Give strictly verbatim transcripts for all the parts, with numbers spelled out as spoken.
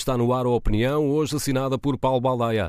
está no ar a opinião, hoje assinada por Paulo Baldaia.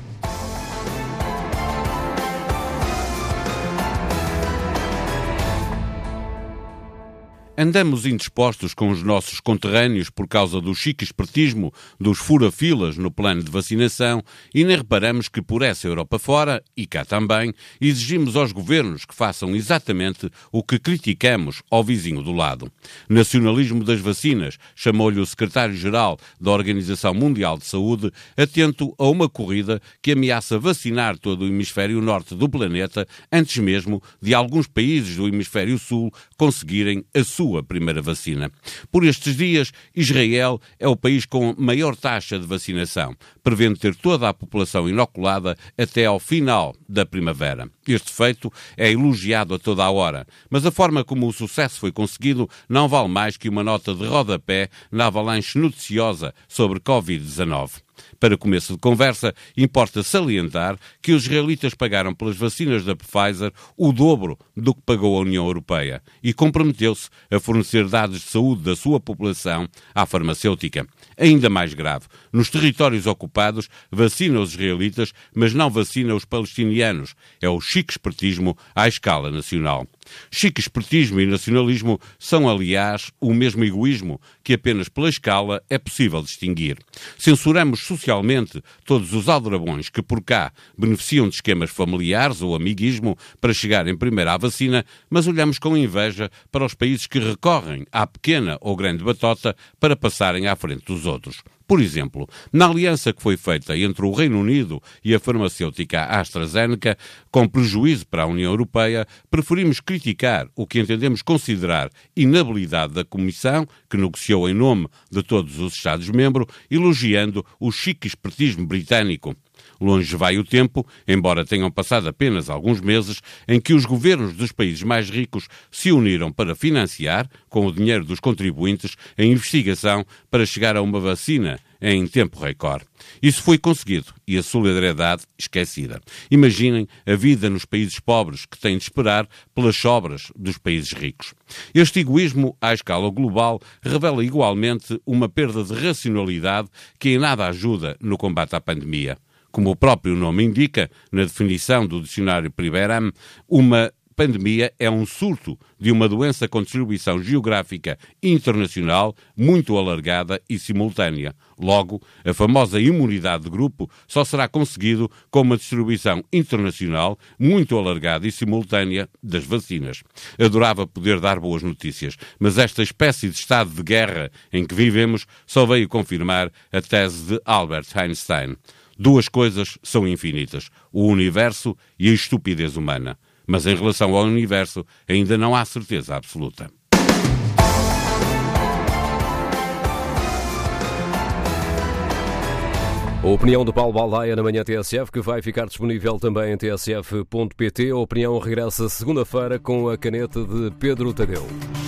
Andamos indispostos com os nossos conterrâneos por causa do chique espertismo dos fura-filas no plano de vacinação e nem reparamos que por essa Europa fora, e cá também, exigimos aos governos que façam exatamente o que criticamos ao vizinho do lado. Nacionalismo das vacinas, chamou-lhe o secretário-geral da Organização Mundial de Saúde, atento a uma corrida que ameaça vacinar todo o hemisfério norte do planeta antes mesmo de alguns países do hemisfério sul conseguirem a sua a primeira vacina. Por estes dias, Israel é o país com maior taxa de vacinação, prevendo ter toda a população inoculada até ao final da primavera. Este feito é elogiado a toda a hora, mas a forma como o sucesso foi conseguido não vale mais que uma nota de rodapé na avalanche noticiosa sobre covid dezenove. Para começo de conversa, importa salientar que os israelitas pagaram pelas vacinas da Pfizer o dobro do que pagou a União Europeia e comprometeu-se a fornecer dados de saúde da sua população à farmacêutica. Ainda mais grave, nos territórios ocupados, vacina os israelitas, mas não vacina os palestinianos. É o chique espertismo à escala nacional. Chique espertismo e nacionalismo são, aliás, o mesmo egoísmo que apenas pela escala é possível distinguir. Censuramos socialmente todos os aldrabões que por cá beneficiam de esquemas familiares ou amiguismo para chegarem primeiro à vacina, mas olhamos com inveja para os países que recorrem à pequena ou grande batota para passarem à frente dos outros. Por exemplo, na aliança que foi feita entre o Reino Unido e a farmacêutica AstraZeneca, com prejuízo para a União Europeia, preferimos criticar o que entendemos considerar inabilidade da Comissão, que negociou em nome de todos os Estados-membros, elogiando o chique espertismo britânico. Longe vai o tempo, embora tenham passado apenas alguns meses, em que os governos dos países mais ricos se uniram para financiar, com o dinheiro dos contribuintes, a investigação para chegar a uma vacina em tempo recorde. Isso foi conseguido e a solidariedade esquecida. Imaginem a vida nos países pobres que têm de esperar pelas sobras dos países ricos. Este egoísmo à escala global revela igualmente uma perda de racionalidade que em nada ajuda no combate à pandemia. Como o próprio nome indica, na definição do dicionário Priberam, uma pandemia é um surto de uma doença com distribuição geográfica internacional muito alargada e simultânea. Logo, a famosa imunidade de grupo só será conseguido com uma distribuição internacional muito alargada e simultânea das vacinas. Adorava poder dar boas notícias, mas esta espécie de estado de guerra em que vivemos só veio confirmar a tese de Albert Einstein. Duas coisas são infinitas, o universo e a estupidez humana. Mas em relação ao universo, ainda não há certeza absoluta. A opinião de Paulo Baldaia na manhã T S F, que vai ficar disponível também em t s f ponto p t. A opinião regressa segunda-feira com a caneta de Pedro Tadeu.